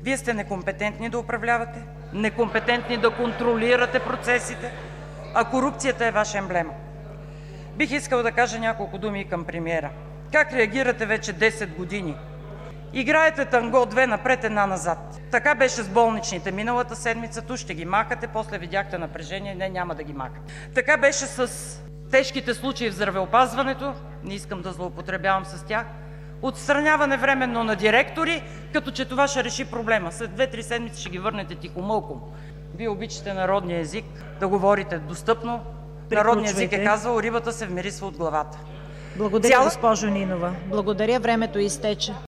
Вие сте некомпетентни да управлявате, некомпетентни да контролирате процесите, а корупцията е Ваша емблема. Бих искала да кажа няколко думи и към премиера. Как реагирате вече 10 години? Играете танго, две напред, една назад. Така беше с болничните миналата седмица. Ту ще ги махате, после видяхте напрежение, не, няма да ги махате. Така беше с тежките случаи в здравеопазването, не искам да злоупотребявам с тях, отстраняване временно на директори, като че това ще реши проблема. След 2-3 седмици ще ги върнете тихомълком. Вие обичате народния език, да говорите достъпно. Народният език е казвал: рибата се вмирисва от главата. Благодаря, госпожо Нинова. Благодаря, времето изтече.